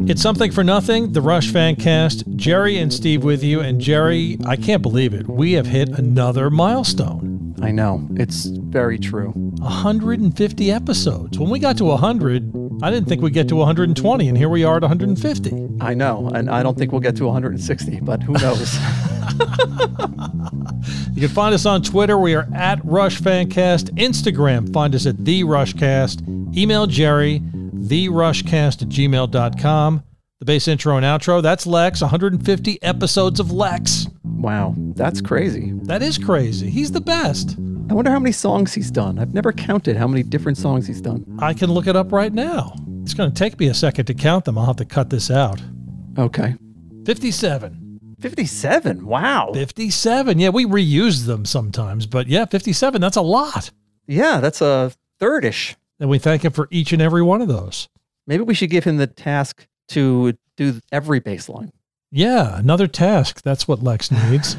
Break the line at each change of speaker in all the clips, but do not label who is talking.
It's Something for Nothing, the Rush Fancast. Jerry and Steve with you. And Jerry, I can't believe it. We have hit another milestone.
I know. It's very true.
150 episodes. When we got to 100, I didn't think we'd get to 120, and here we are at 150.
I know, and I don't think we'll get to 160, but who knows?
You can find us on Twitter. We are at Rush Fancast. Instagram, find us at The Rushcast. Email Jerry, therushcast@gmail.com. The bass intro and outro, that's Lex. 150 episodes of Lex.
Wow, that's crazy.
That is crazy. He's the best.
I wonder how many songs he's done. I've never counted how many different songs he's done.
I can look it up right now. It's going to take me a second to count them. I'll have to cut this out.
Okay.
57.
57? Wow.
57. Yeah, we reuse them sometimes, but yeah, 57, that's a lot.
Yeah, that's a third-ish.
And we thank him for each and every one of those.
Maybe we should give him the task to do every bass line.
Yeah, another task. That's what Lex needs.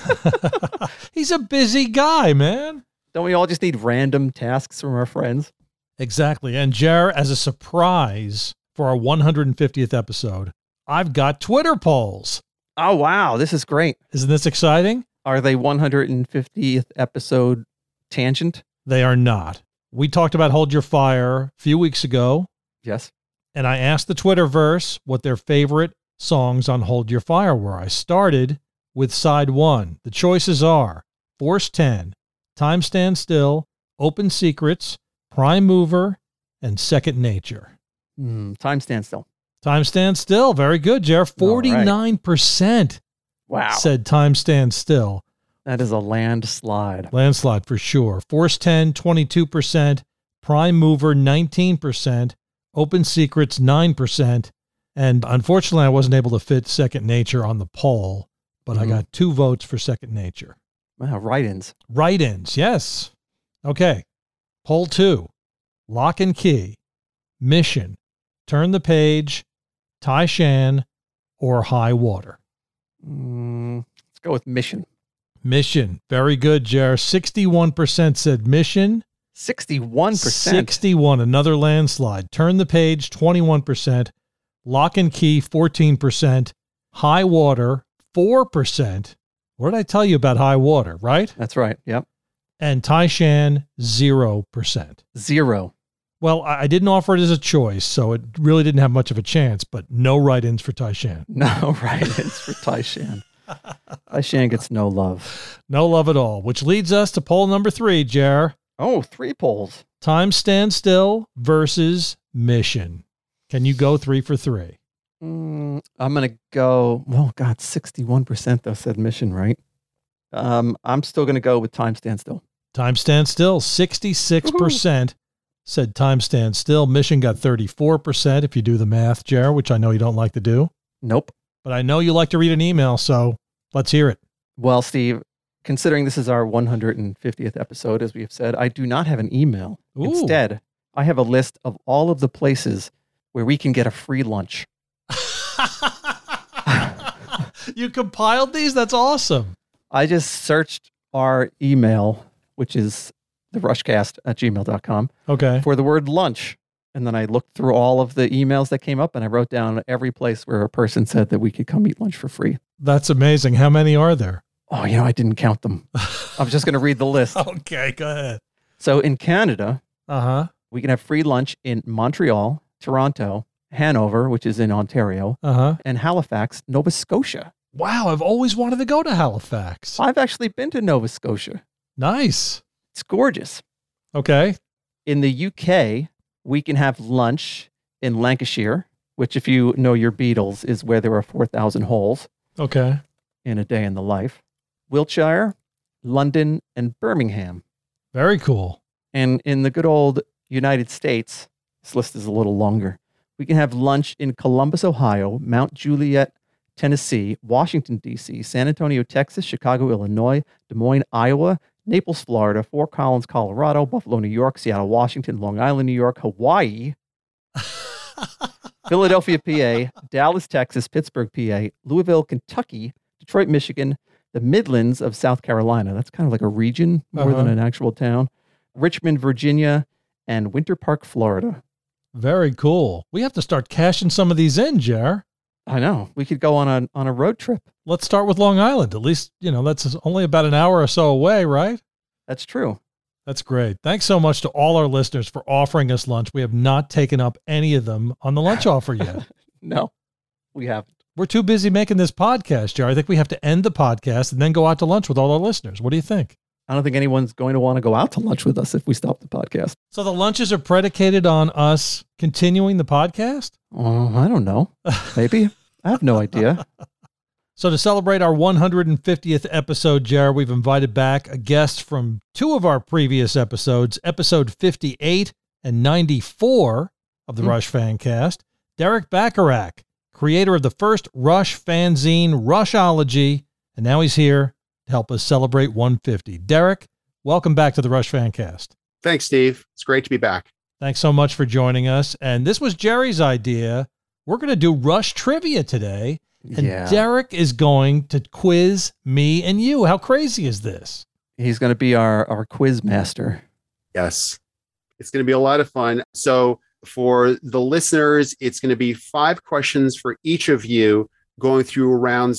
He's a busy guy, man.
Don't we all just need random tasks from our friends?
Exactly. And Jer, as a surprise for our 150th episode, I've got Twitter polls.
Oh, wow. This is great.
Isn't this exciting?
Are they 150th episode tangent?
They are not. We talked about Hold Your Fire a few weeks ago.
Yes.
And I asked the Twitterverse what their favorite songs on Hold Your Fire were. I started with side one. The choices are Force 10, Time Stand Still, Open Secrets, Prime Mover, and Second Nature.
Time Stand Still.
Time Stand Still. Very good, Jer. 49%
wow.
said Time Stand Still.
That is a landslide.
Landslide for sure. Force 10, 22%. Prime Mover, 19%. Open Secrets, 9%. And unfortunately, I wasn't able to fit Second Nature on the poll, but I got 2 votes for Second Nature.
Wow, write-ins.
Write-ins, yes. Okay. Poll 2. Lock and Key, Mission, Turn the Page, Tai Shan, or High Water.
Let's go with Mission.
Mission. Very good, Jer. 61% said Mission.
61%.
61, another landslide. Turn the Page, 21%. Lock and Key, 14%. High Water, 4%. What did I tell you about High Water, right?
That's right. Yep.
And Tai Shan, 0%.
0.
Well, I didn't offer it as a choice, so it really didn't have much of a chance, but no write-ins for Tai Shan.
No write-ins for Tai Shan. Tai Shan gets no love.
No love at all, which leads us to poll number 3, Jer.
Oh, 3 polls.
Time Stand Still versus Mission. Can you go 3 for 3?
I'm going to go, 61% though said Mission, right? I'm still going to go with Time Stand Still.
Time Stand Still, 66% said Time Stand Still. Mission got 34% if you do the math, Jer, which I know you don't like to do.
Nope.
But I know you like to read an email, so let's hear it.
Well, Steve, considering this is our 150th episode, as we have said, I do not have an email.
Ooh.
Instead, I have a list of all of the places where we can get a free lunch.
You compiled these? That's awesome.
I just searched our email, which is therushcast@gmail.com,
Okay.
for the word lunch. And then I looked through all of the emails that came up and I wrote down every place where a person said that we could come eat lunch for free.
That's amazing. How many are there?
Oh, I didn't count them. I was just going to read the list.
Okay, go ahead.
So in Canada,
Uh-huh.
we can have free lunch in Montreal, Toronto, Hanover, which is in Ontario,
Uh-huh.
and Halifax, Nova Scotia.
Wow, I've always wanted to go to Halifax.
I've actually been to Nova Scotia.
Nice.
It's gorgeous.
Okay.
In the UK, we can have lunch in Lancashire, which, if you know your Beatles, is where there are 4,000 holes
Okay.
in a day in the life. Wiltshire, London, and Birmingham.
Very cool.
And in the good old United States, this list is a little longer. We can have lunch in Columbus, Ohio, Mount Juliet, Tennessee, Washington, D.C., San Antonio, Texas, Chicago, Illinois, Des Moines, Iowa, Naples, Florida, Fort Collins, Colorado, Buffalo, New York, Seattle, Washington, Long Island, New York, Hawaii, Philadelphia, PA, Dallas, Texas, Pittsburgh, PA, Louisville, Kentucky, Detroit, Michigan, the Midlands of South Carolina. That's kind of like a region more than an actual town. Richmond, Virginia, and Winter Park, Florida.
Very cool. We have to start cashing some of these in, Jer.
I know. We could go on a road trip.
Let's start with Long Island. At least, that's only about an hour or so away, right?
That's true.
That's great. Thanks so much to all our listeners for offering us lunch. We have not taken up any of them on the lunch offer yet.
No, we haven't.
We're too busy making this podcast, Jer. I think we have to end the podcast and then go out to lunch with all our listeners. What do you think?
I don't think anyone's going to want to go out to lunch with us if we stop the podcast.
So the lunches are predicated on us continuing the podcast?
I don't know. Maybe. I have no idea.
So to celebrate our 150th episode, Jer, we've invited back a guest from two of our previous episodes, episode 58 and 94 of the Rush Fancast, Derek Bacharach, creator of the first Rush fanzine, Rushology, and now he's here to help us celebrate 150. Derek, welcome back to the Rush Fancast.
Thanks, Steve. It's great to be back.
Thanks so much for joining us. And this was Jerry's idea. We're going to do Rush trivia today, and Derek is going to quiz me and you. How crazy is this?
He's going to be our quiz master.
Yes. It's going to be a lot of fun. So for the listeners, it's going to be 5 questions for each of you going through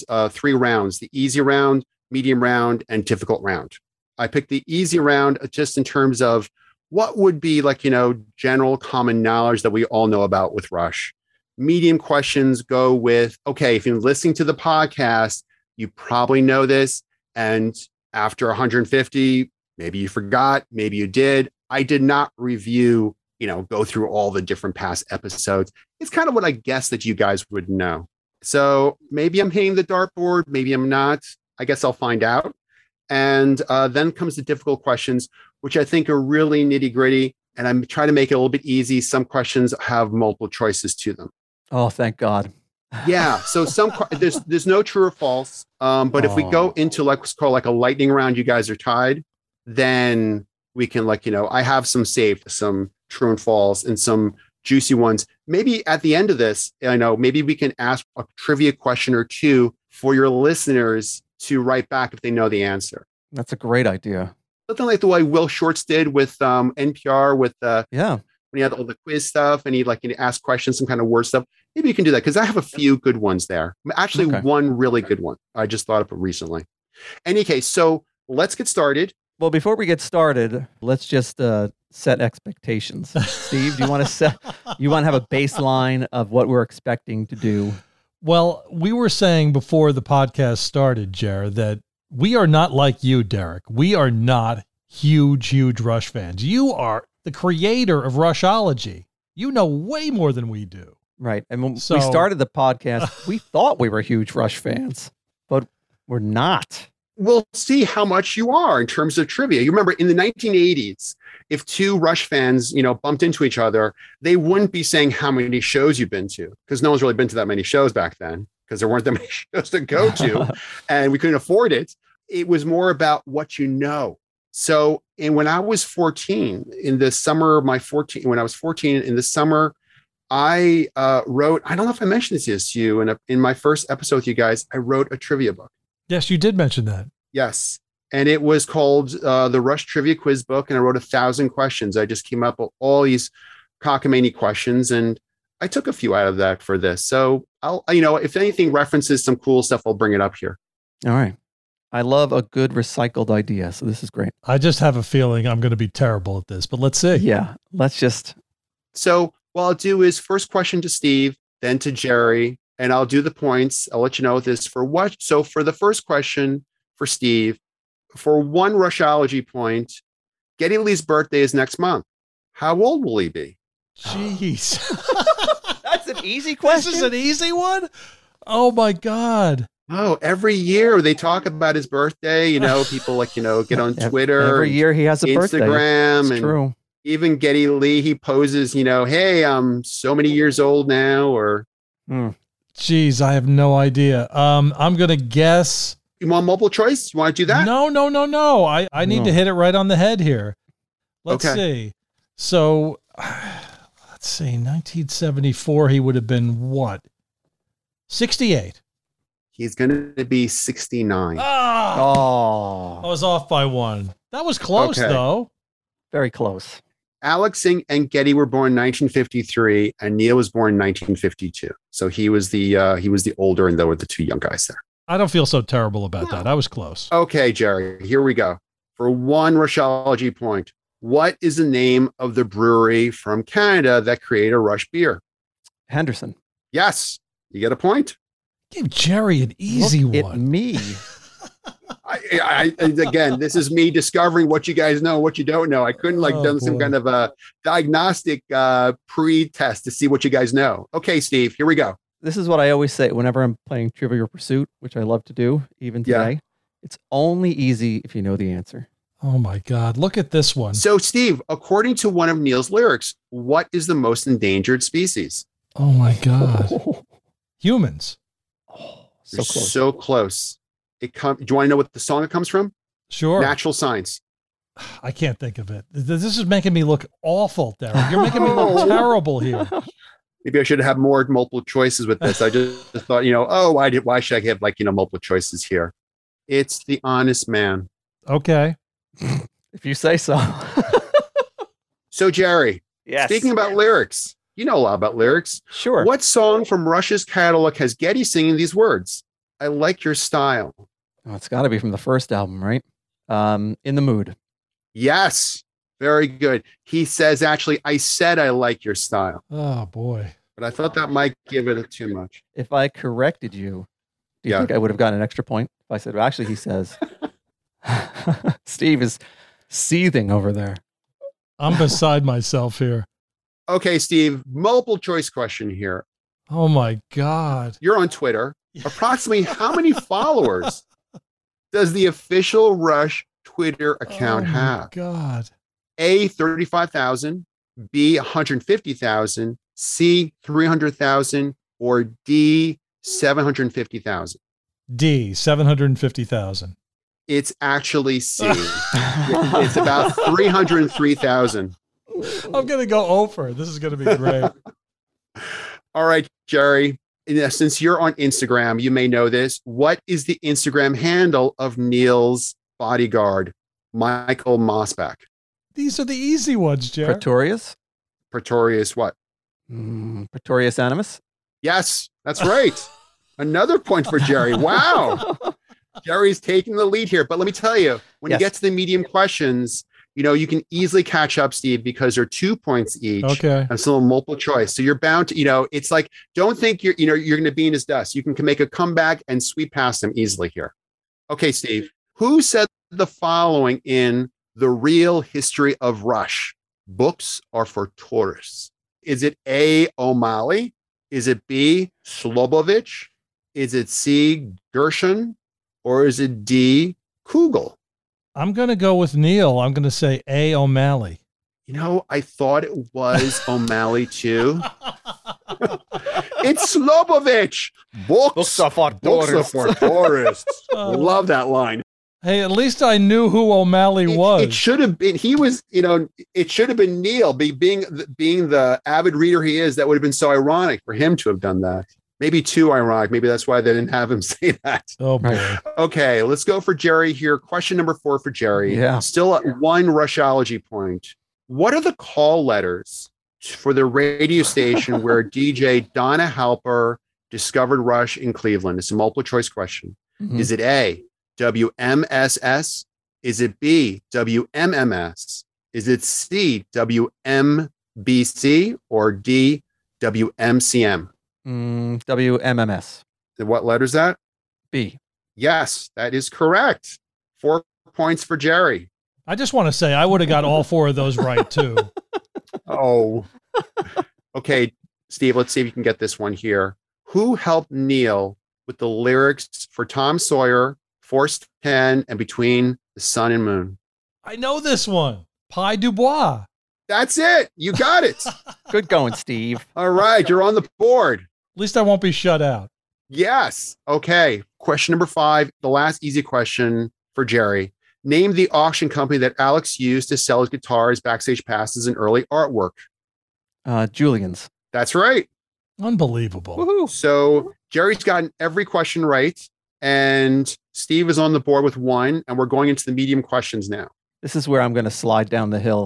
3 rounds, the easy round, medium round, and difficult round. I picked the easy round just in terms of what would be general common knowledge that we all know about with Rush. Medium questions go with, okay, if you're listening to the podcast, you probably know this. And after 150, maybe you forgot, maybe you did. I did not review, go through all the different past episodes. It's kind of what I guess that you guys would know. So maybe I'm hitting the dartboard, maybe I'm not. I guess I'll find out. And then comes the difficult questions, which I think are really nitty gritty. And I'm trying to make it a little bit easy. Some questions have multiple choices to them.
Oh, thank God.
Yeah. So there's no true or false. But if we go into what's called a lightning round, you guys are tied, then we can I have some saved, some true and false and some juicy ones. Maybe at the end of this, maybe we can ask a trivia question or two for your listeners to write back if they know the answer.
That's a great idea.
Something like the way Will Shortz did with NPR with when he had all the quiz stuff and he'd ask questions, some kind of word stuff. Maybe you can do that because I have a few good ones there. Actually, one really good one I just thought of recently. Any case, so let's get started.
Well, before we get started, let's just set expectations. Steve, do you want to have a baseline of what we're expecting to do?
Well, we were saying before the podcast started, Jer, that we are not like you, Derek. We are not huge Rush fans. You are the creator of Rushology. You know way more than we do.
Right. And when we started the podcast, we thought we were huge Rush fans, but we're not.
We'll see how much you are in terms of trivia. You remember in the 1980s, if two Rush fans, bumped into each other, they wouldn't be saying how many shows you've been to because no one's really been to that many shows back then because there weren't that many shows to go to and we couldn't afford it. It was more about what you know. So, and when I was 14, in the summer of when I was 14 in the summer, I wrote, I don't know if I mentioned this to you, in my first episode with you guys, I wrote a trivia book.
Yes, you did mention that.
Yes. And it was called the Rush Trivia Quiz Book. And I wrote 1,000 questions. I just came up with all these cockamamie questions. And I took a few out of that for this. So I'll, if anything references some cool stuff, I'll bring it up here.
All right. I love a good recycled idea. So this is great.
I just have a feeling I'm going to be terrible at this, but let's see.
Yeah. Let's just.
So what I'll do is first question to Steve, then to Jerry. And I'll do the points. I'll let you know this for what. So for the first question for Steve, for 1 Rushology point, Geddy Lee's birthday is next month. How old will he be?
Jeez.
That's an easy question.
This is an easy one? Oh my God.
Oh, every year they talk about his birthday. People get on Twitter.
Every year he has a birthday.
Instagram.
It's true.
Even Geddy Lee, he poses, hey, I'm so many years old now, or.
Jeez, I have no idea. I'm going to guess.
You want multiple choice? You want to do that?
No. I need to hit it right on the head here. Let's see. So, let's see. 1974, he would have been what? 68.
He's going to be 69.
Oh. I was off by 1. That was close, though.
Very close.
Alex and Getty were born in 1953, and Neil was born in 1952. So he was the older, and they were the two young guys there.
I don't feel so terrible about that. I was close.
Okay, Jerry, here we go. For one Rushology point, what is the name of the brewery from Canada that created Rush beer?
Henderson.
Yes, you get a point.
Give Jerry an easy
Look
one.
At me.
Again, this is me discovering what you guys know, what you don't know. I couldn't done some kind of a diagnostic pre-test to see what you guys know. Okay, Steve, here we go.
This is what I always say whenever I'm playing Trivial Pursuit, which I love to do even today. Yeah. It's only easy if you know the answer.
Oh my God, look at this one.
So, Steve, according to one of Neil's lyrics, what is the most endangered species?
Oh my God. Humans.
Oh, so close. So close. Do you want to know what the song it comes from?
Sure.
Natural Science.
I can't think of it. This is making me look awful, Derek. You're making me look terrible here.
Maybe I should have more multiple choices with this. I just thought, why should I have multiple choices here? It's The Honest Man.
Okay.
If you say so.
So, Jerry,
yes.
Speaking about lyrics, you know a lot about lyrics.
Sure.
What song from Rush's catalog has Getty singing these words? I like your style.
Oh, it's got to be from the first album, right? In the Mood.
Yes. Very good. He says, actually, I said I like your style.
Oh, boy.
But I thought that might give it too much.
If I corrected you, do you think I would have gotten an extra point? If I said, well, actually, he says, Steve is seething over there.
I'm beside myself here.
Okay, Steve, multiple choice question here.
Oh, my God.
You're on Twitter. Approximately how many followers does the official Rush Twitter account have?
God.
A, 35,000, B, 150,000, C, 300,000, or D, 750,000?
D, 750,000.
It's actually C. It's about 303,000.
I'm going to go over. This is going to be great.
All right, Jerry. Since you're on Instagram, you may know this. What is the Instagram handle of Neil's bodyguard, Michael Mossback?
These are the easy ones, Jerry.
Pretorius?
Pretorius what?
Pretorius Animus?
Yes, that's right. Another point for Jerry. Wow. Jerry's taking the lead here. But let me tell you, when you get to the medium questions, you can easily catch up, Steve, because they're 2 points each.
Okay.
And still multiple choice. So you're bound to, it's like, don't think you're going to be in his dust. You can make a comeback and sweep past him easily here. Okay, Steve, who said the following in The Real History of Rush? Books are for tourists. Is it A, O'Malley? Is it B, Slobovich? Is it C, Gershon? Or is it D, Kugel?
I'm going to go with Neil. I'm going to say A, O'Malley.
I thought it was O'Malley too. It's Slobovich. Books are for tourists. Love that line.
Hey, at least I knew who O'Malley was.
It should have been. He was. It should have been Neil. Being the avid reader he is, that would have been so ironic for him to have done that. Maybe too ironic. Maybe that's why they didn't have him say that.
Oh, boy.
Okay, let's go for Jerry here. Question number 4 for Jerry.
Yeah.
Still at 1 Rushology point. What are the call letters for the radio station where DJ Donna Halper discovered Rush in Cleveland? It's a multiple choice question. Mm-hmm. Is it A, WMSS? Is it B, WMMS? Is it C, WMBC? Or D, WMCM?
WMMS.
What letter is that?
B.
Yes, that is correct. 4 points for Jerry.
I just want to say I would have got all 4 of those right, too.
Oh. Okay, Steve, let's see if you can get this one here. Who helped Neil with the lyrics for Tom Sawyer, Force 10, and Between the Sun and Moon?
I know this one. Pi Dubois.
That's it. You got it.
Good going, Steve.
All right, you're on the board.
At least I won't be shut out.
Yes. Okay. Question number 5, the last easy question for Jerry. Name the auction company that Alex used to sell his guitars, backstage passes, and early artwork.
Julian's.
That's right.
Unbelievable.
Woohoo.
So Jerry's gotten every question right, and Steve is on the board with 1, and we're going into the medium questions now.
This is where I'm going to slide down the hill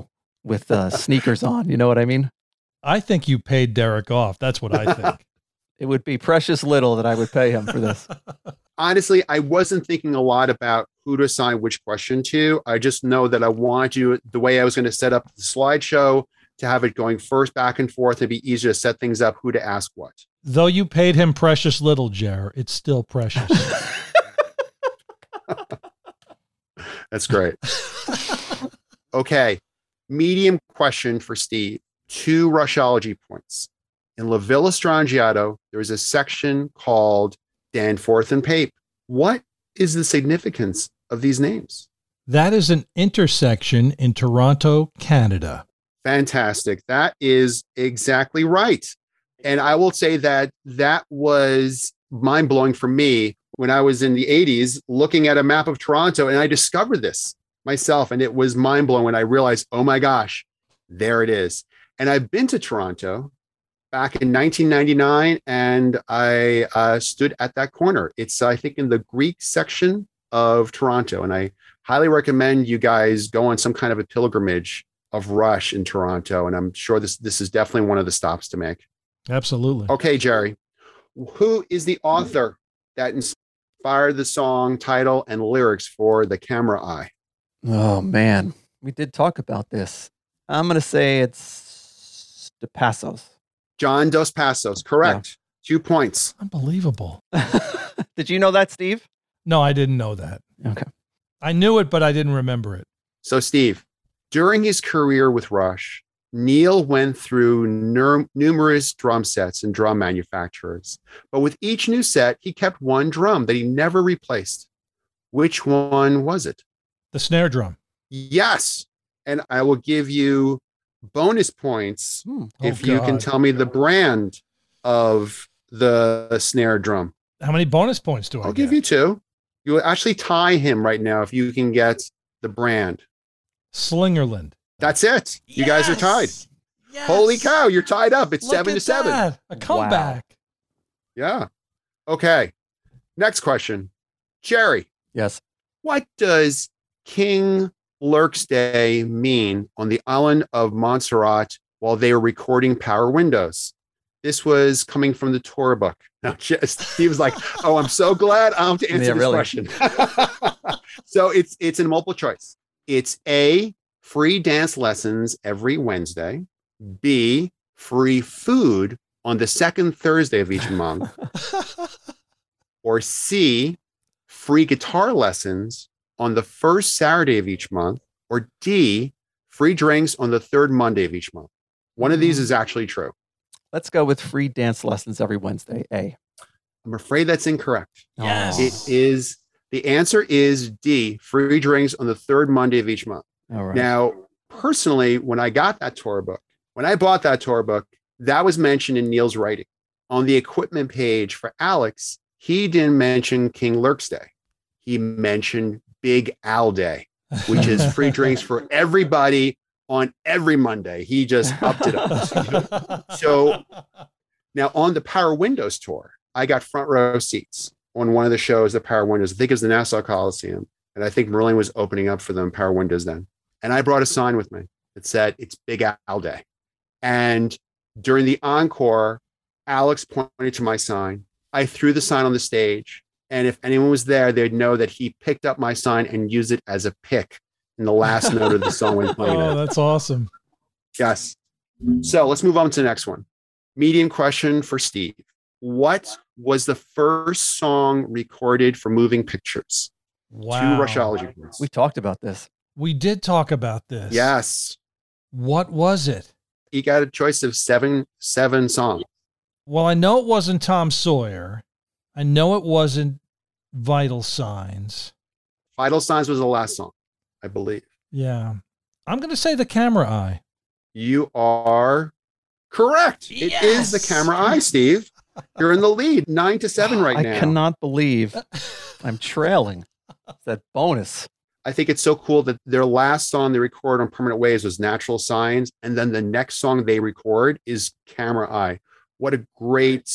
with sneakers on. You know what I mean?
I think you paid Derek off. That's what I think.
It would be precious little that I would pay him for this.
Honestly, I wasn't thinking a lot about who to assign which question to. I just know that I wanted to, the way I was going to set up the slideshow, to have it going first back and forth. It'd be easier to set things up, who to ask what.
Though you paid him precious little, Jer, it's still precious.
That's great. Okay. Medium question for Steve. 2 Rushology points. In La Villa Strangiato, there is a section called Danforth and Pape. What is the significance of these names?
That is an intersection in Toronto, Canada.
Fantastic. That is exactly right. And I will say that that was mind-blowing for me when I was in the 80s looking at a map of Toronto, and I discovered this myself, and it was mind-blowing when I realized, oh my gosh, there it is. And I've been to Toronto back in 1999, and I stood at that corner. It's, I think, in the Greek section of Toronto, and I highly recommend you guys go on some kind of a pilgrimage of Rush in Toronto, and I'm sure this is definitely one of the stops to make.
Absolutely.
Okay, Jerry, who is the author that inspired the song title and lyrics for The Camera Eye?
Oh, man. We did talk about this. I'm going to say it's Dos Passos.
John Dos Passos, correct. Yeah. 2 points.
Unbelievable.
Did you know that, Steve?
No, I didn't know that.
Okay.
I knew it, but I didn't remember it.
So, Steve, during his career with Rush, Neil went through numerous drum sets and drum manufacturers. But with each new set, he kept one drum that he never replaced. Which one was it?
The snare drum.
Yes. And I will give you bonus points if you can tell me the brand of the snare drum.
How many bonus points do I
I'll
get?
give you 2. You'll actually tie him right now if you can get the brand.
Slingerland.
That's it.
Yes!
You guys are tied.
Yes!
Holy cow, you're tied up. It's
Look
7-7.
That. A comeback.
Wow. Yeah. Okay. Next question. Jerry.
Yes.
What does King Lurk's Day mean on the island of Montserrat while they were recording Power Windows? This was coming from the tour book. Now, Steve was like, oh, I'm so glad I have to answer this question. So it's in multiple choice. It's A, free dance lessons every Wednesday. B, free food on the second Thursday of each month. Or C, free guitar lessons on the first Saturday of each month. Or D, free drinks on the third Monday of each month. One of these is actually true.
Let's go with free dance lessons every Wednesday. A.
I'm afraid that's incorrect.
Yes.
It is. The answer is D, free drinks on the third Monday of each month.
All right.
Now, personally, when I got that tour book, when I bought that tour book, that was mentioned in Neil's writing. On the equipment page for Alex, he didn't mention King Lurk's Day. He mentioned Big Al Day, which is free drinks for everybody on every Monday. He just upped it up. So now on the Power Windows tour, I got front row seats on one of the shows, the Power Windows. I think it was the Nassau Coliseum. And I think Merlin was opening up for them, Power Windows then. And I brought a sign with me that said, it's Big Al Day. And during the encore, Alex pointed to my sign. I threw the sign on the stage. And if anyone was there, they'd know that he picked up my sign and used it as a pick in the last note of the song when playing it.
Oh, that's awesome.
Yes. So let's move on to the next one. Medium question for Steve. What was the first song recorded for Moving Pictures?
Wow.
2 Rushology points.
We talked about this.
We did talk about this.
Yes.
What was it?
He got a choice of seven songs.
Well, I know it wasn't Tom Sawyer. I know it wasn't Vital Signs.
Vital Signs was the last song, I believe.
Yeah. I'm going to say The Camera Eye.
You are correct.
Yes!
It is The Camera Eye, Steve. You're in the lead, 9-7 right now.
I cannot believe I'm trailing. That bonus.
I think it's so cool that their last song they record on Permanent Waves was Natural Signs. And then the next song they record is Camera Eye. What a great,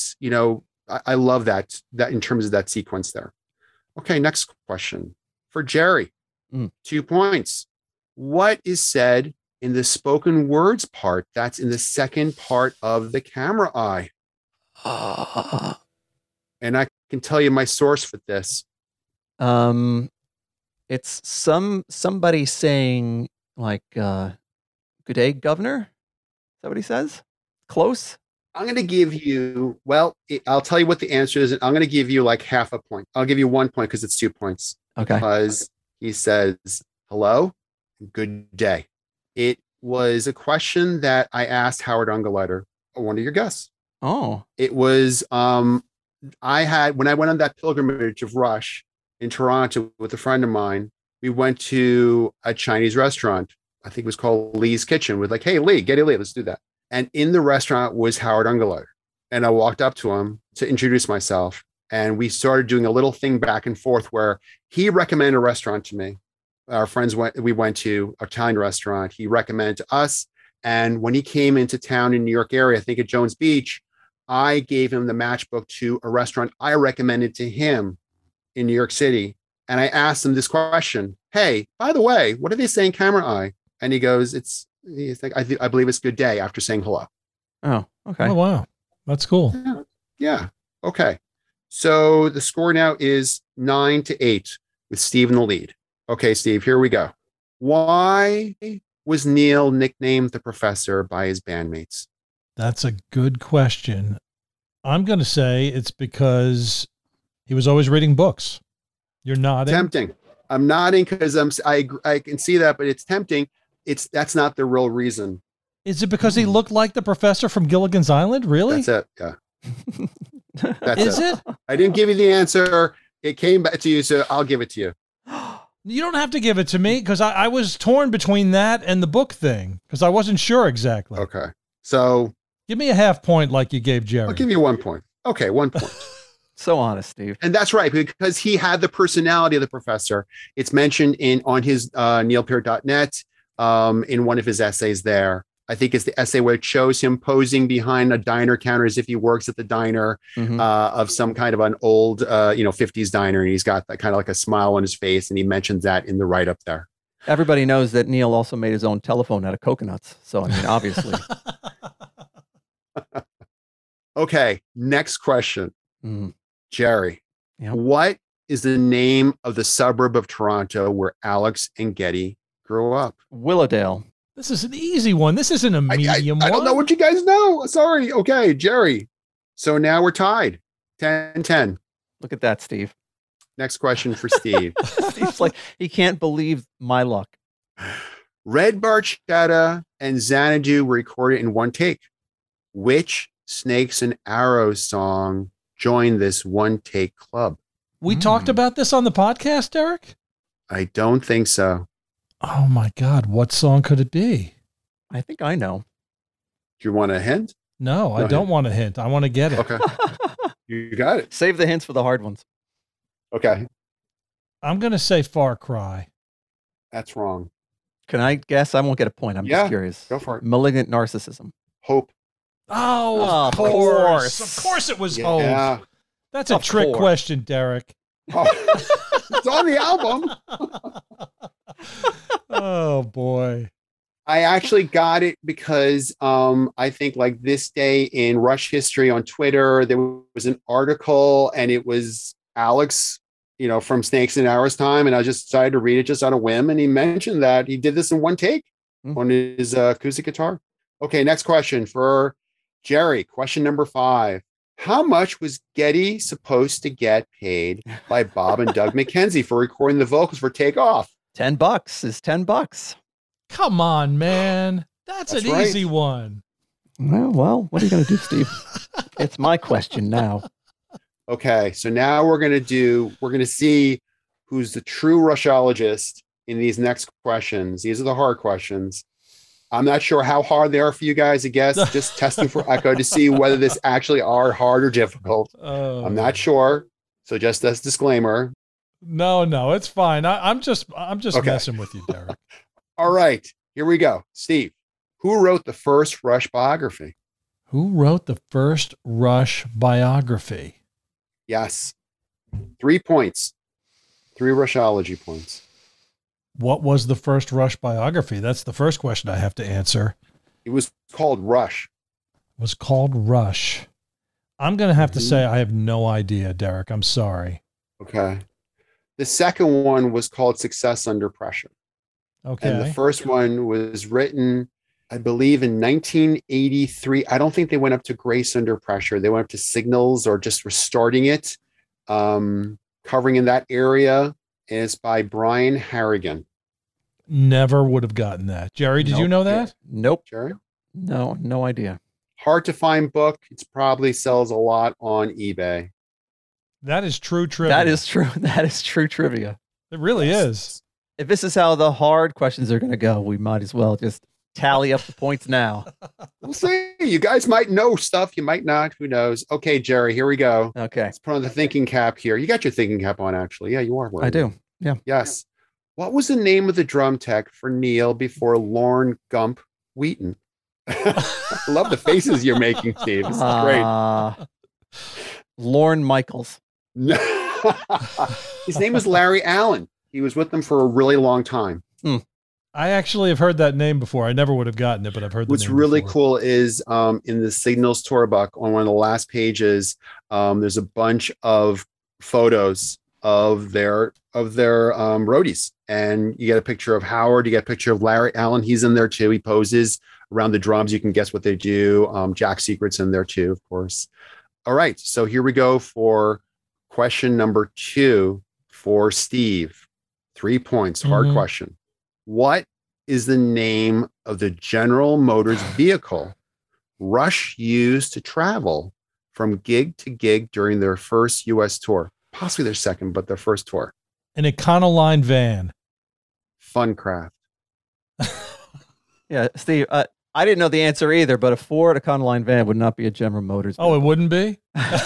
I love that in terms of that sequence there. Okay, next question for Jerry. 2 points. What is said in the spoken words part. That's in the second part of the camera eye. And I can tell you my source for this.
It's somebody saying like, "Good day, Governor." Is that what he says? Close.
I'm going to give you, I'll tell you what the answer is. And I'm going to give you like half a point. I'll give you 1 point because it's 2 points.
Okay.
Because he says, hello, good day. It was a question that I asked Howard Ungerleider, one of your guests.
Oh.
It was, when I went on that pilgrimage of Rush in Toronto with a friend of mine, we went to a Chinese restaurant. I think it was called Lee's Kitchen. We're like, hey, Lee, get it, Lee, let's do that. And in the restaurant was Howard Ungerleider. And I walked up to him to introduce myself. And we started doing a little thing back and forth where he recommended a restaurant to me. Our friends we went to an Italian restaurant. He recommended to us. And when he came into town in New York area, I think at Jones Beach, I gave him the matchbook to a restaurant I recommended to him in New York City. And I asked him this question. Hey, by the way, what are they saying camera eye? And he goes, he's like, I believe it's good day after saying hello.
Oh, okay.
Oh, wow. That's cool.
Yeah. Okay. So the score now is 9-8 with Steve in the lead. Okay, Steve, here we go. Why was Neil nicknamed the Professor by his bandmates?
That's a good question. I'm going to say it's because he was always reading books. You're nodding.
Tempting. I'm nodding because I can see that, but it's tempting. That's not the real reason.
Is it because he looked like the professor from Gilligan's Island? Really?
That's it. Yeah.
Is it?
I didn't give you the answer. It came back to you, so I'll give it to you.
You don't have to give it to me because I was torn between that and the book thing because I wasn't sure exactly.
Okay. So
give me a half point like you gave Jerry.
I'll give you 1 point. Okay, 1 point.
So honest, Steve.
And that's right, because he had the personality of the professor. It's mentioned on his neilpeart.net in one of his essays there. I think it's the essay where it shows him posing behind a diner counter as if he works at the diner of some kind of an old, 50s diner. And he's got that kind of like a smile on his face. And he mentions that in the write-up there.
Everybody knows that Neil also made his own telephone out of coconuts. So, I mean, obviously.
Okay, next question. Jerry,
Yep.
What is the name of the suburb of Toronto where Alex and Getty grew up?
Willowdale.
This is an easy one. This isn't a medium one.
I don't know what you guys know. Sorry. Okay, Jerry. So now we're tied. 10-10.
Look at that, Steve.
Next question for Steve.
Steve's like, he can't believe my luck.
Red Barchetta and Xanadu were recorded in one take. Which Snakes and Arrows song joined this one take club?
We talked about this on the podcast, Derek?
I don't think so.
Oh my God. What song could it be?
I think I know.
Do you want a hint?
No, I don't want a hint. I want to get it.
Okay. You got it.
Save the hints for the hard ones.
Okay.
I'm going to say Far Cry.
That's wrong.
Can I guess? I won't get a point. I'm just curious.
Go for it.
Malignant Narcissism.
Hope.
Oh, of course. Of course it was Hope. That's a trick question, Derek.
Oh, it's on the album.
Oh, boy.
I actually got it because I think like this day in Rush history on Twitter, there was an article and it was Alex, from Snakes and Arrows time. And I just decided to read it just on a whim. And he mentioned that he did this in one take on his acoustic guitar. Okay, next question for Jerry. Question number 5. How much was Getty supposed to get paid by Bob and Doug McKenzie for recording the vocals for Take Off?
$10 is $10.
Come on, man. That's an
right.
easy one.
Well, what are you going to do, Steve? It's my question now.
Okay, so now we're going to see who's the true Rushologist in these next questions. These are the hard questions. I'm not sure how hard they are for you guys, I guess. Just testing for echo to see whether this actually are hard or difficult. I'm not sure. So just as disclaimer.
No, it's fine. I'm just messing with you, Derek.
All right, here we go. Steve, who wrote the first Rush biography?
Who wrote the first Rush biography?
Yes. 3 points. 3 Rushology points.
What was the first Rush biography? That's the first question I have to answer.
It was called Rush.
It was called Rush. I'm going to have to say I have no idea, Derek. I'm sorry.
Okay. The second one was called Success Under Pressure.
Okay.
And the first one was written, I believe, in 1983. I don't think they went up to Grace Under Pressure. They went up to Signals or just were starting it, covering in that area. And it's by Brian Harrigan.
Never would have gotten that. Jerry, did you know that?
Nope.
Jerry?
No idea.
Hard to find book. It probably sells a lot on eBay.
That is true trivia.
That is true. That is true trivia.
It really is.
If this is how the hard questions are going to go, we might as well just tally up the points now.
We'll see. You guys might know stuff. You might not. Who knows? Okay, Jerry, here we go.
Okay.
Let's put on the thinking cap here. You got your thinking cap on, actually. Yeah, you are.
I do. Yeah.
Yes. What was the name of the drum tech for Neil before Lorne Gump Wheaton? I love the faces you're making, Steve. This is great.
Lorne Michaels.
His name was Larry Allen. He was with them for a really long time.
I actually have heard that name before. I never would have gotten it, but I've heard the
What's
name
really
before.
cool is in the Signals tour book on one of the last pages, there's a bunch of photos of their roadies, and you get a picture of Howard, you get a picture of Larry Allen. He's in there too. He poses around the drums. You can guess what they do. Jack Secret's in there too, of course. All right, so here we go for question number 2 for Steve. 3 points, hard question. What is the name of the General Motors vehicle Rush used to travel from gig to gig during their first U.S. tour? Possibly their second, but their first tour.
An Econoline van.
Funcraft.
Yeah, Steve, I didn't know the answer either, but a Ford Econoline van would not be a General Motors.
Oh, it wouldn't be?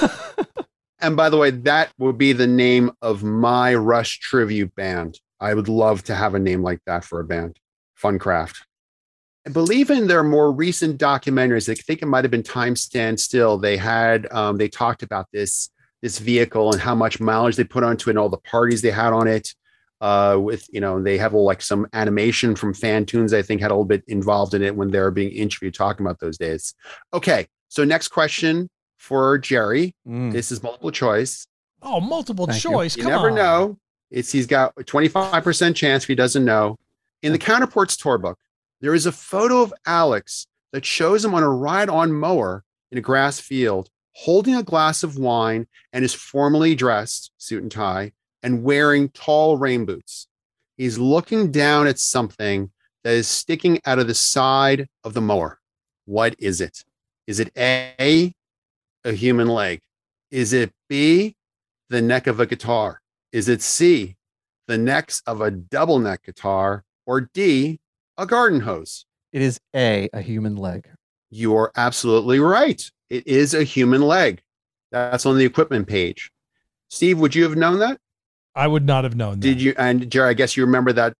And by the way, that would be the name of my Rush tribute band. I would love to have a name like that for a band. Funcraft. I believe in their more recent documentaries, I think it might have been Time Stand Still. They had they talked about this vehicle and how much mileage they put onto it and all the parties they had on it. With, they have like some animation from Fan Tunes, I think, had a little bit involved in it when they were being interviewed talking about those days. Okay, so next question for Jerry. This is multiple choice.
Oh, multiple choice.
You
Come
never
on.
know. He's got a 25% chance if he doesn't know. In the Counterports tour book, there is a photo of Alex that shows him on a ride-on mower in a grass field, holding a glass of wine and is formally dressed, suit and tie, and wearing tall rain boots. He's looking down at something that is sticking out of the side of the mower. What is it? Is it A, a human leg? Is it B, the neck of a guitar? Is it C, the necks of a double neck guitar? Or D, a garden hose?
It is a human leg.
You're absolutely right. It is a human leg. That's on the equipment page. Steve, would you have known that?
I would not have known that.
Did you? And Jerry, I guess you remember that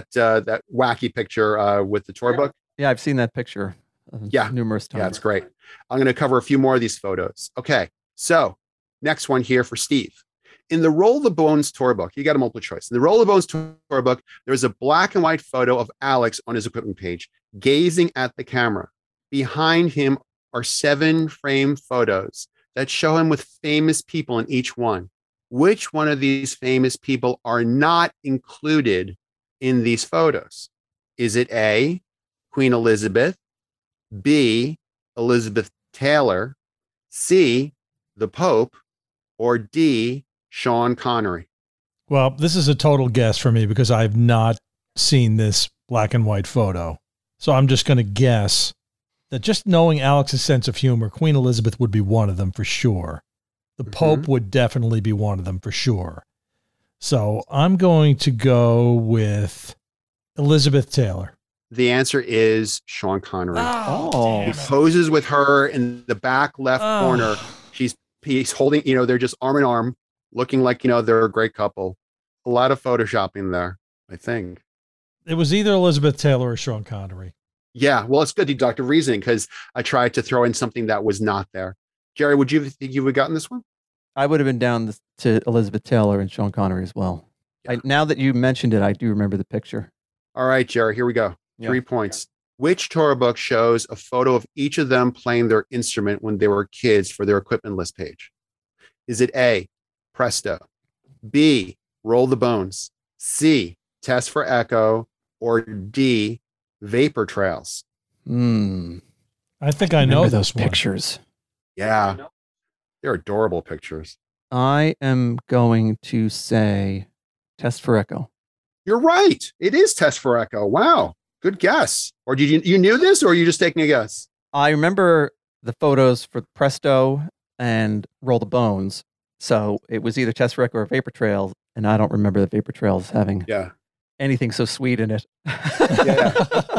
wacky picture with the tour book?
Yeah, I've seen that picture numerous times.
Yeah, it's great. I'm going to cover a few more of these photos. Okay, so next one here for Steve. In the Roll the Bones tour book, you got a multiple choice. In the Roll the Bones tour book, there's a black and white photo of Alex on his equipment page, gazing at the camera. Behind him are 7 frame photos that show him with famous people in each one. Which one of these famous people are not included in these photos? Is it A, Queen Elizabeth, B, Elizabeth Taylor, C, the Pope, or D, Sean Connery?
Well, this is a total guess for me because I've not seen this black and white photo. So I'm just going to guess that, just knowing Alex's sense of humor, Queen Elizabeth would be one of them for sure. The Pope would definitely be one of them for sure. So I'm going to go with Elizabeth Taylor.
The answer is Sean Connery.
Oh.
He poses with her in the back left corner. He's holding, they're just arm in arm, looking like, they're a great couple. A lot of photoshopping there, I think.
It was either Elizabeth Taylor or Sean Connery.
Yeah, well, it's good deductive reasoning because I tried to throw in something that was not there. Jerry, would you think you would have gotten this one?
I would have been down to Elizabeth Taylor and Sean Connery as well. Now that you mentioned it, I do remember the picture.
All right, Jerry, here we go.
Yeah.
3 points. Which Torah book shows a photo of each of them playing their instrument when they were kids for their equipment list page? Is it A, Presto, B, Roll the Bones, C, Test for Echo, or D, Vapor Trails?
I think I know
those
this one.
pictures.
Yeah, they're adorable pictures.
I am going to say Test for Echo.
You're right. It is Test for Echo. Wow. Good guess. Or did you knew this, or are you just taking a guess?
I remember the photos for Presto and Roll the Bones. So it was either Test for Echo or Vapor Trails. And I don't remember the Vapor Trails having anything so sweet in it.
Yeah.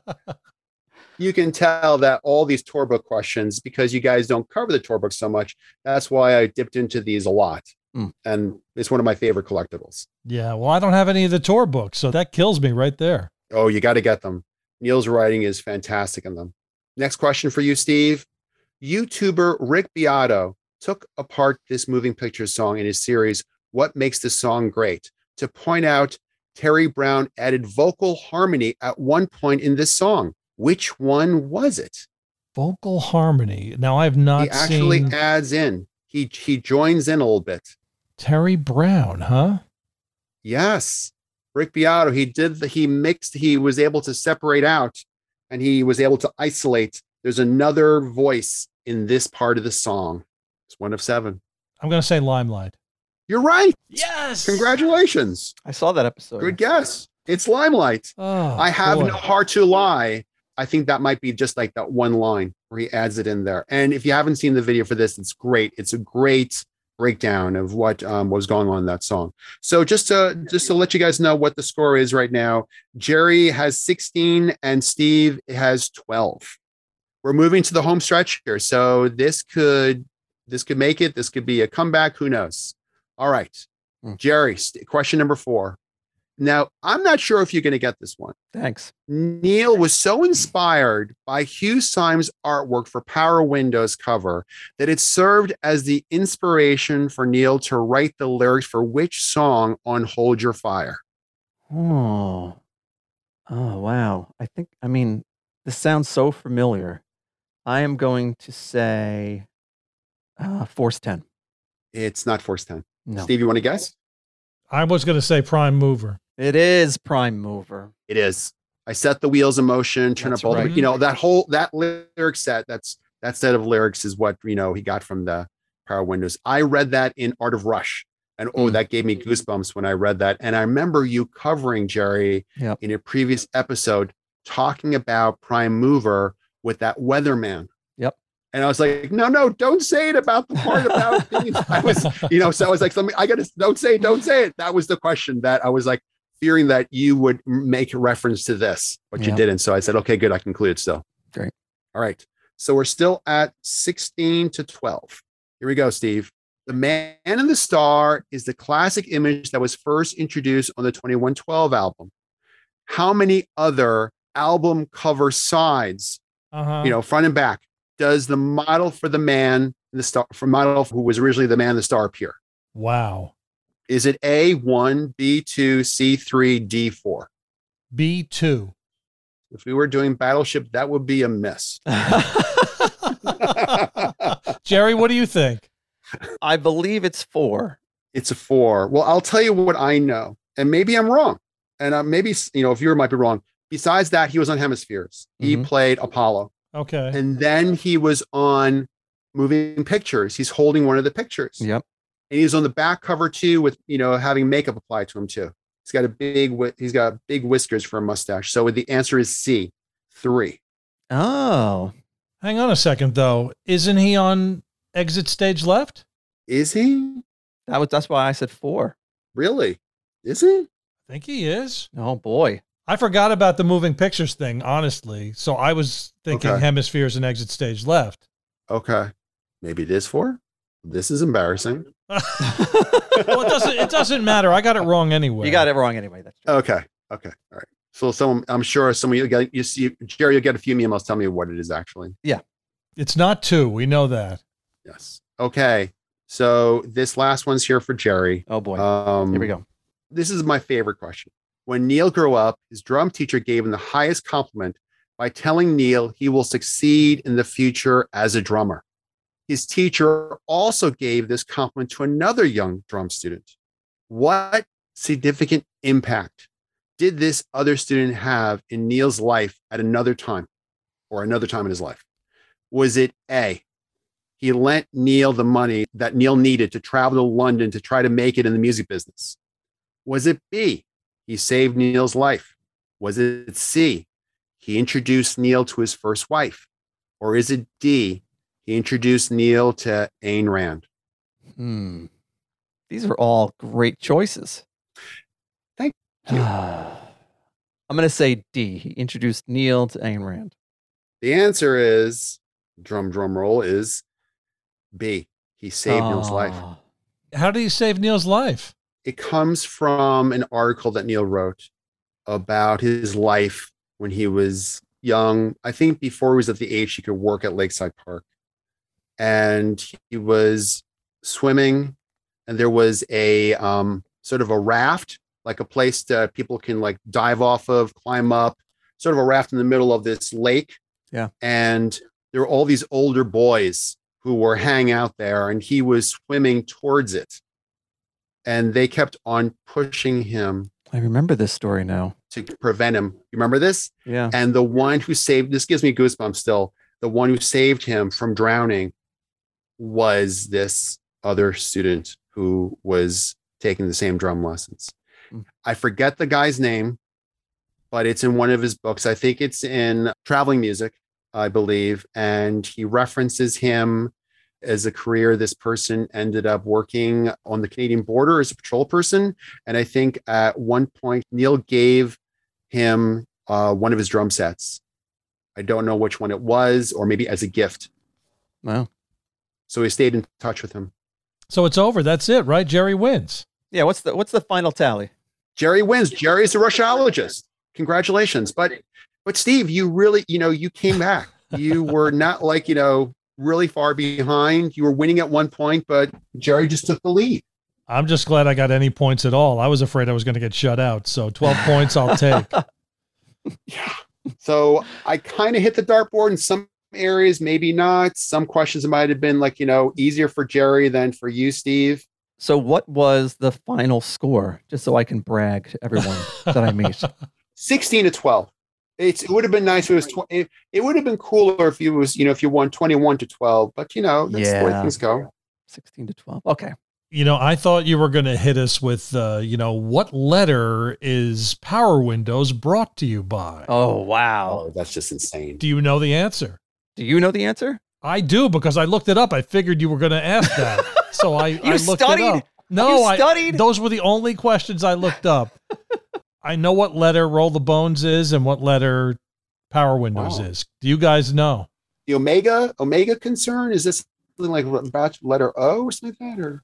You can tell that all these tour book questions, because you guys don't cover the tour book so much, that's why I dipped into these a lot. And it's one of my favorite collectibles.
Yeah, well, I don't have any of the tour books, so that kills me right there.
Oh, you got to get them. Neil's writing is fantastic in them. Next question for you, Steve. YouTuber Rick Beato took apart this moving picture song in his series, What Makes the Song Great, to point out Terry Brown added vocal harmony at one point in this song. Which one was it?
Vocal harmony. Now, I've not
He actually
seen
adds in. He joins in a little bit.
Terry Brown, huh?
Yes. Rick Beato, he was able to separate out, and he was able to isolate. There's another voice in this part of the song. It's one of 7.
I'm going to say Limelight.
You're right.
Yes.
Congratulations.
I saw that episode.
Good guess. It's Limelight.
Oh,
I have
boy.
no heart to lie. I think that might be just like that one line where he adds it in there. And if you haven't seen the video for this, it's great. It's a great breakdown of what was going on in that song. So just to let you guys know what the score is right now, Jerry has 16 and Steve has 12. We're moving to the home stretch here. So this could make it. This could be a comeback. Who knows? All right. Jerry, question number 4. Now, I'm not sure if you're going to get this one.
Thanks.
Neil was so inspired by Hugh Symes' artwork for Power Windows cover that it served as the inspiration for Neil to write the lyrics for which song on Hold Your Fire?
Oh, wow. This sounds so familiar. I am going to say Force 10.
It's not Force 10.
No.
Steve, you want to guess?
I was going to say Prime Mover.
It is Prime Mover.
It is. I set the wheels in motion, turn
That's
up all
right.
the, that lyric set, that set of lyrics is what, he got from the Power Windows. I read that in Art of Rush, and that gave me goosebumps when I read that. And I remember you covering, Jerry, in a previous episode, talking about Prime Mover with that weatherman.
Yep.
And I was like, no, don't say it about the part about things. I was, so I was like, don't say it. That was the question that I was like, fearing that you would make a reference to this, but you didn't. So I said, okay, good. I concluded still.
Great.
All right. So we're still at 16 to 12. Here we go, Steve. The Man in the Star is the classic image that was first introduced on the 2112 album. How many other album cover sides, front and back, does the model for the Man in the Star, for model who was originally the Man in the Star, appear?
Wow.
Is it A1, B2, C3, D4?
B2.
If we were doing Battleship, that would be a miss.
Jerry, what do you think?
I believe it's 4.
It's a 4. Well, I'll tell you what I know, and maybe I'm wrong. And maybe, a viewer might be wrong. Besides that, he was on Hemispheres. He played Apollo.
Okay.
And then he was on Moving Pictures. He's holding one of the pictures.
Yep.
And he's on the back cover too, with having makeup applied to him too. He's got big whiskers for a mustache. So the answer is C, 3.
Oh,
hang on a second though. Isn't he on Exit Stage Left?
Is he?
That's why I said 4.
Really? Is he?
I think he is.
Oh boy,
I forgot about the Moving Pictures thing, honestly. So I was thinking Hemispheres and Exit Stage Left.
Okay, maybe it is 4. This is embarrassing.
Well, it doesn't matter. I got it wrong anyway.
You got it wrong anyway. That's true.
Okay. All right. So I'm sure some of you see, Jerry, you'll get a few emails. Tell me what it is actually.
Yeah.
It's not 2. We know that.
Yes. Okay. So this last one's here for Jerry.
Oh boy. Here we go.
This is my favorite question. When Neil grew up, his drum teacher gave him the highest compliment by telling Neil he will succeed in the future as a drummer. His teacher also gave this compliment to another young drum student. What significant impact did this other student have in Neil's life at another time or another time in his life? Was it A, he lent Neil the money that Neil needed to travel to London to try to make it in the music business? Was it B, he saved Neil's life? Was it C, he introduced Neil to his first wife? Or is it D, he introduced Neil to Ayn Rand?
These are all great choices.
Thank you.
I'm going to say D. He introduced Neil to Ayn Rand.
The answer is, drum roll, is B. He saved Neil's life.
How did he save Neil's life?
It comes from an article that Neil wrote about his life when he was young. I think before he was at the age he could work at Lakeside Park. And he was swimming, and there was a sort of a raft, like a place that people can like dive off of, climb up, sort of a raft in the middle of this lake.
Yeah.
And there were all these older boys who were hanging out there, and he was swimming towards it. And they kept on pushing him.
I remember this story now.
To prevent him. You remember this?
Yeah.
And the one who saved, this gives me goosebumps still, the one who saved him from drowning was this other student who was taking the same drum lessons. I forget the guy's name, but it's in one of his books. I think it's in Traveling Music, I believe. And he references him as a career. This person ended up working on the Canadian border as a patrol person. And I think at one point, Neil gave him one of his drum sets. I don't know which one it was, or maybe as a gift.
Wow.
So he stayed in touch with him.
So it's over. That's it, right? Jerry wins.
Yeah. What's the final tally?
Jerry wins. Jerry's a Rushologist. Congratulations. But Steve, you really, you came back. You were not like, really far behind. You were winning at one point, but Jerry just took the lead.
I'm just glad I got any points at all. I was afraid I was going to get shut out. So 12 points I'll take.
Yeah. So I kind of hit the dartboard in some areas, maybe not. Some questions might have been like, easier for Jerry than for you, Steve.
So what was the final score? Just so I can brag to everyone that I meet.
16-12. It would have been nice if it was 20. It would have been cooler if you was, if you won 21-12, but that's the way things go.
16-12. Okay.
I thought you were going to hit us with, what letter is Power Windows brought to you by?
Oh, wow.
Oh, that's just insane.
Do you know the answer?
Do you know the answer?
I do, because I looked it up. I figured you were going to ask that. So I looked it up.
No, you studied?
Those were the only questions I looked up. I know what letter Roll the Bones is and what letter Power Windows is. Do you guys know?
The Omega concern? Is this something like about letter O or something like that? Or?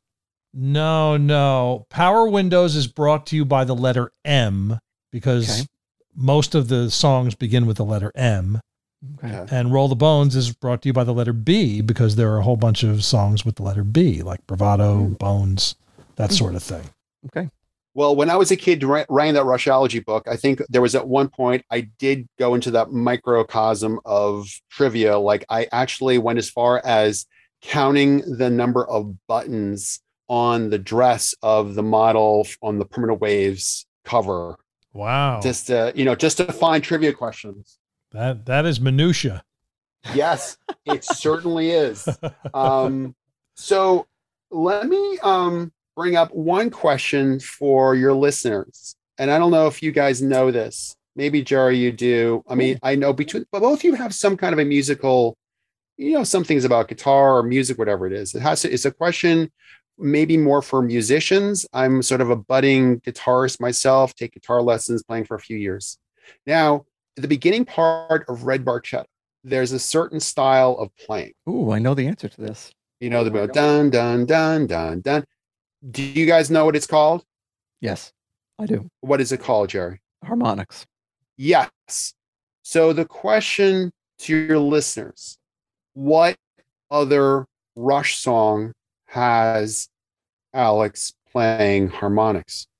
No. Power Windows is brought to you by the letter M, because most of the songs begin with the letter M.
Okay.
And Roll the Bones is brought to you by the letter B, because there are a whole bunch of songs with the letter B, like Bravado, Bones, that sort of thing.
Okay.
Well, when I was a kid writing that Rushology book, I think there was at one point I did go into that microcosm of trivia. Like I actually went as far as counting the number of buttons on the dress of the model on the Permanent Waves cover.
Wow.
Just to find trivia questions.
That is minutia.
Yes, it certainly is. So let me bring up one question for your listeners. And I don't know if you guys know this. Maybe, Jerry, you do. I mean, I know but both of you have some kind of a musical, some things about guitar or music, whatever it is. It's a question maybe more for musicians. I'm sort of a budding guitarist myself, take guitar lessons, playing for a few years. Now, at the beginning part of Red Barchetta, there's a certain style of playing.
Ooh, I know the answer to this.
The dun, dun, dun, dun, dun. Do you guys know what it's called?
Yes, I do.
What is it called, Jerry?
Harmonics.
Yes. So the question to your listeners, what other Rush song has Alex playing harmonics?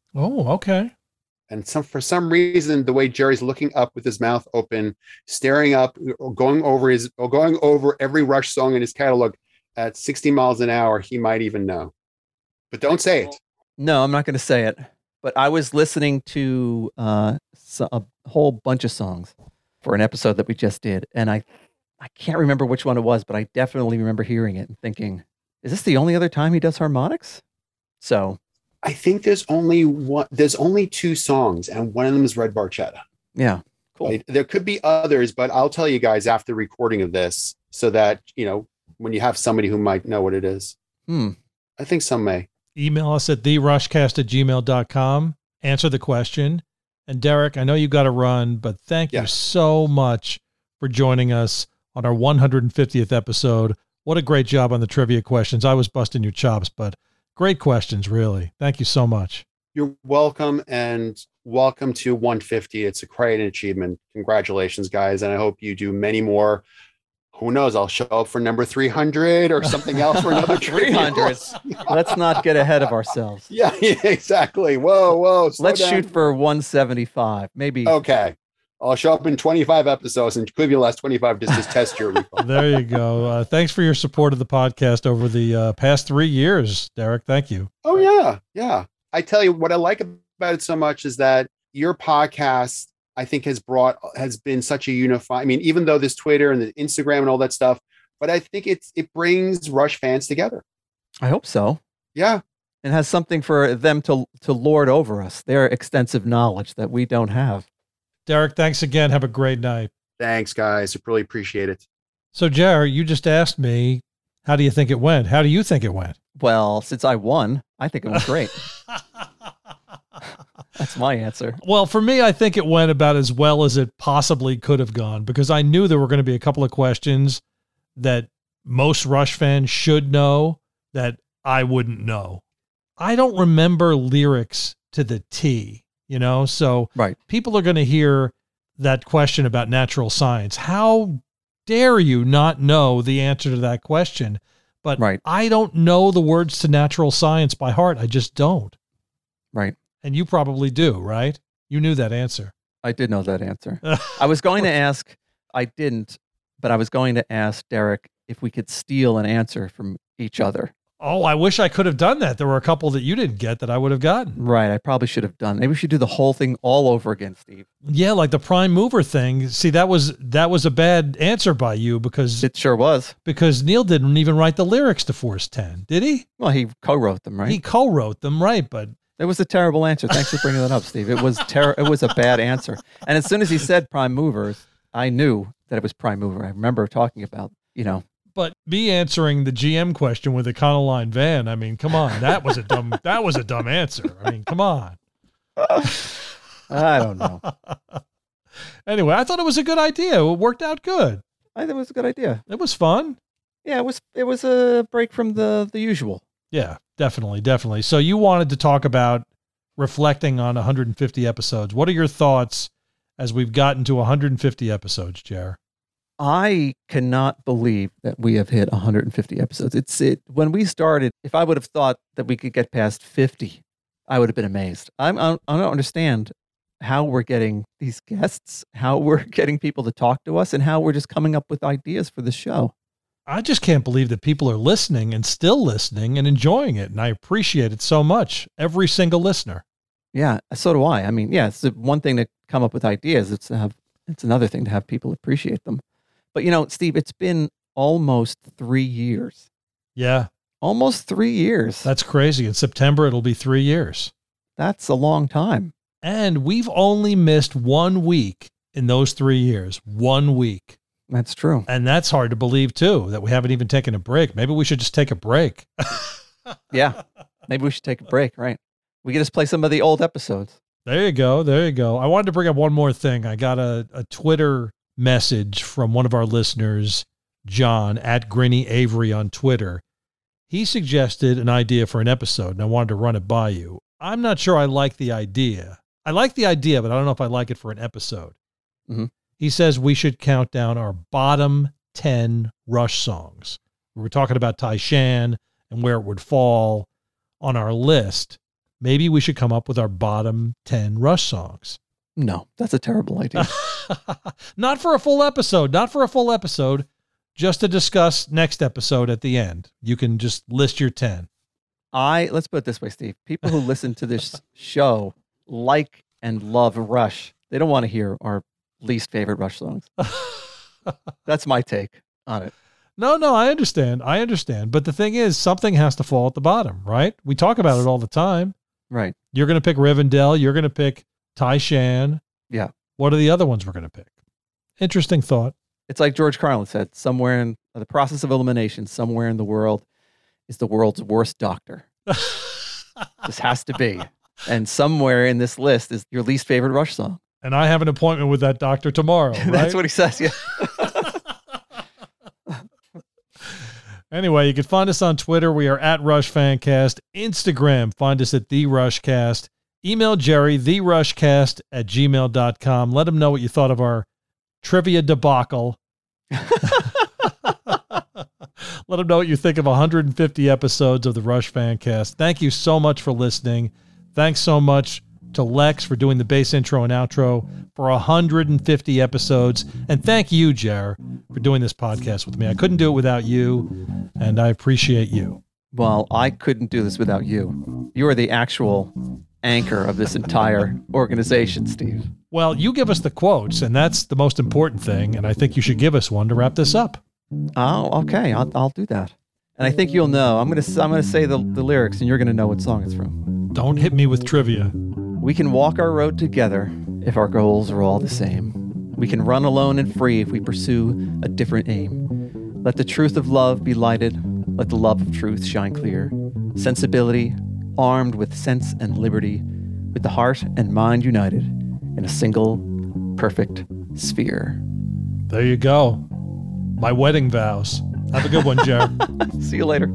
Oh, okay.
And for some reason, the way Jerry's looking up with his mouth open, staring up, going over every Rush song in his catalog at 60 miles an hour, he might even know. But don't say it.
No, I'm not going to say it. But I was listening to a whole bunch of songs for an episode that we just did, and I can't remember which one it was, but I definitely remember hearing it and thinking, is this the only other time he does harmonics? So
I think there's only two songs, and one of them is Red Barchetta.
yeah, cool.
Right? There could be others, but I'll tell you guys after recording of this, so that when you have somebody who might know what it is. I think some may.
Email us at therushcast@gmail.com. Answer the question. And Derek, I know you got to run, but thank you so much for joining us on our 150th episode. What a great job on the trivia questions. I was busting your chops, but great questions, really. Thank you so much.
You're welcome, and welcome to 150. It's quite an achievement. Congratulations, guys. And I hope you do many more. Who knows? I'll show up for number 300 or something else for another
300. Let's not get ahead of ourselves.
Yeah, exactly. Whoa.
Let's shoot for 175, maybe.
Okay. I'll show up in 25 episodes, and include the last 25 just to test your recall.
There you go. Thanks for your support of the podcast over the past 3 years, Derek. Thank you.
Oh, yeah. I tell you, what I like about it so much is that your podcast, I think, has been such a unifying. I mean, even though there's Twitter and the Instagram and all that stuff, but I think it brings Rush fans together.
I hope so.
Yeah.
And has something for them to lord over us, their extensive knowledge that we don't have.
Derek, thanks again. Have a great night.
Thanks, guys. I really appreciate it.
So, Jared, you just asked me, how do you think it went? How do you think it went?
Well, since I won, I think it went great. That's my answer.
Well, for me, I think it went about as well as it possibly could have gone, because I knew there were going to be a couple of questions that most Rush fans should know that I wouldn't know. I don't remember lyrics to the T, so
right.
People are going to hear that question about natural science. How dare you not know the answer to that question? But
right.
I don't know the words to natural science by heart. I just don't.
Right.
And you probably do, right? You knew that answer.
I did know that answer. I was going to ask, I didn't, but I was going to ask Derek if we could steal an answer from each other.
Oh, I wish I could have done that. There were a couple that you didn't get that I would have gotten.
Right. I probably should have done. Maybe we should do the whole thing all over again, Steve.
Yeah, like the prime mover thing. See, that was a bad answer by you, because
it sure was.
Because Neil didn't even write the lyrics to Force 10, did he?
Well, he co-wrote them, right?
He co-wrote them, right? But
it was a terrible answer. Thanks for bringing that up, Steve. It was It was a bad answer. And as soon as he said prime movers, I knew that it was prime mover. I remember talking about,
But me answering the GM question with a Econoline van, I mean, come on, that was a dumb answer. I mean, come on.
I don't know.
Anyway, I thought it was a good idea. It worked out good.
I think it was a good idea.
It was fun.
Yeah, it was a break from the usual.
Yeah, definitely. So you wanted to talk about reflecting on 150 episodes. What are your thoughts as we've gotten to 150 episodes, Jer?
I cannot believe that we have hit 150 episodes. When we started, if I would have thought that we could get past 50, I would have been amazed. I don't understand how we're getting these guests, how we're getting people to talk to us, and how we're just coming up with ideas for the show.
I just can't believe that people are listening and still listening and enjoying it. And I appreciate it so much. Every single listener.
Yeah, so do I. I mean, yeah, it's one thing to come up with ideas. It's another thing to have people appreciate them. But, Steve, it's been almost 3 years.
Yeah.
Almost 3 years.
That's crazy. In September, it'll be 3 years.
That's a long time.
And we've only missed 1 week in those 3 years. 1 week.
That's true.
And that's hard to believe, too, that we haven't even taken a break. Maybe we should just take a break.
Yeah. Maybe we should take a break, right? We can just play some of the old episodes.
There you go. I wanted to bring up one more thing. I got a Twitter message from one of our listeners, John, at Grinny Avery on Twitter. He suggested an idea for an episode, and I wanted to run it by you. I'm not sure I like the idea. I like the idea, but I don't know if I like it for an episode.
Mm-hmm.
He says we should count down our bottom 10 Rush songs. We were talking about Tai Shan and where it would fall on our list. maybe we should come up with our bottom 10 Rush songs.
No, that's a terrible idea.
Not for a full episode. Just to discuss next episode at the end. You can just list your 10.
Let's put it this way, Steve. People who listen to this show like and love Rush. They don't want to hear our least favorite Rush songs. That's my take on it.
No, I understand. But the thing is, something has to fall at the bottom, right? We talk about it all the time.
Right.
You're going to pick Rivendell. You're going to pick Tai Shan.
Yeah.
What are the other ones we're going to pick? Interesting thought.
It's like George Carlin said, somewhere in the process of elimination, somewhere in the world is the world's worst doctor. This has to be. And somewhere in this list is your least favorite Rush song.
And I have an appointment with that doctor tomorrow, right?
That's what he says, yeah.
Anyway, you can find us on Twitter. We are at Rush Fancast. Instagram, find us at The Rushcast. Email Jerry, therushcast@gmail.com. Let him know what you thought of our trivia debacle. Let him know what you think of 150 episodes of the Rush Fancast. Thank you so much for listening. Thanks so much to Lex for doing the bass intro and outro for 150 episodes. And thank you, Jer, for doing this podcast with me. I couldn't do it without you, and I appreciate you.
Well, I couldn't do this without you. You are the actual anchor of this entire organization, Steve.
Well, you give us the quotes, and that's the most important thing, and I think you should give us one to wrap this up.
Oh, okay. I'll do that. And I think you'll know. I'm gonna say the lyrics, and you're gonna know what song it's from.
Don't hit me with trivia.
We can walk our road together if our goals are all the same. We can run alone and free if we pursue a different aim. Let the truth of love be lighted. Let the love of truth shine clear. Sensibility, armed with sense and liberty, with the heart and mind united in a single, perfect sphere.
There you go. My wedding vows. Have a good one, Jared.
See you later.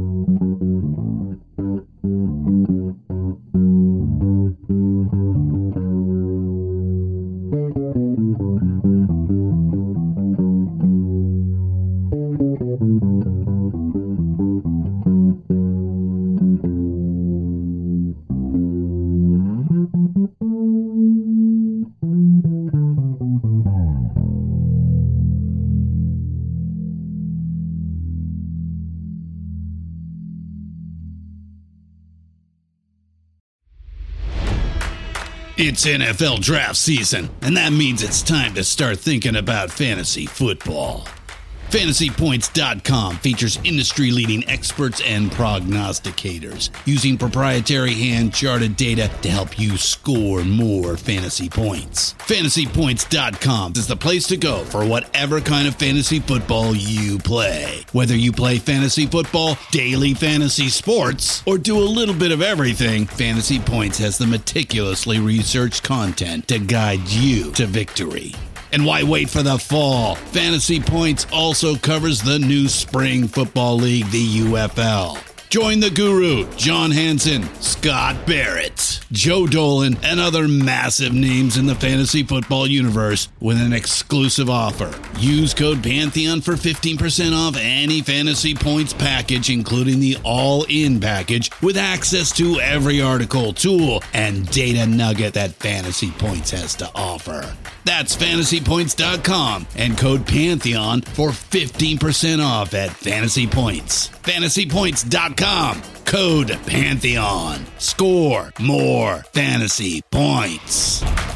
It's NFL draft season, and that means it's time to start thinking about fantasy football. FantasyPoints.com features industry-leading experts and prognosticators using proprietary hand-charted data to help you score more fantasy points. FantasyPoints.com is the place to go for whatever kind of fantasy football you play. Whether you play fantasy football, daily fantasy sports, or do a little bit of everything, Fantasy Points has the meticulously researched content to guide you to victory. And why wait for the fall? Fantasy Points also covers the new spring football league, the UFL. Join the guru, John Hansen, Scott Barrett, Joe Dolan, and other massive names in the fantasy football universe with an exclusive offer. Use code Pantheon for 15% off any Fantasy Points package, including the all-in package, with access to every article, tool, and data nugget that Fantasy Points has to offer. That's FantasyPoints.com and code Pantheon for 15% off at Fantasy Points. FantasyPoints.com, code Pantheon. Score more fantasy points.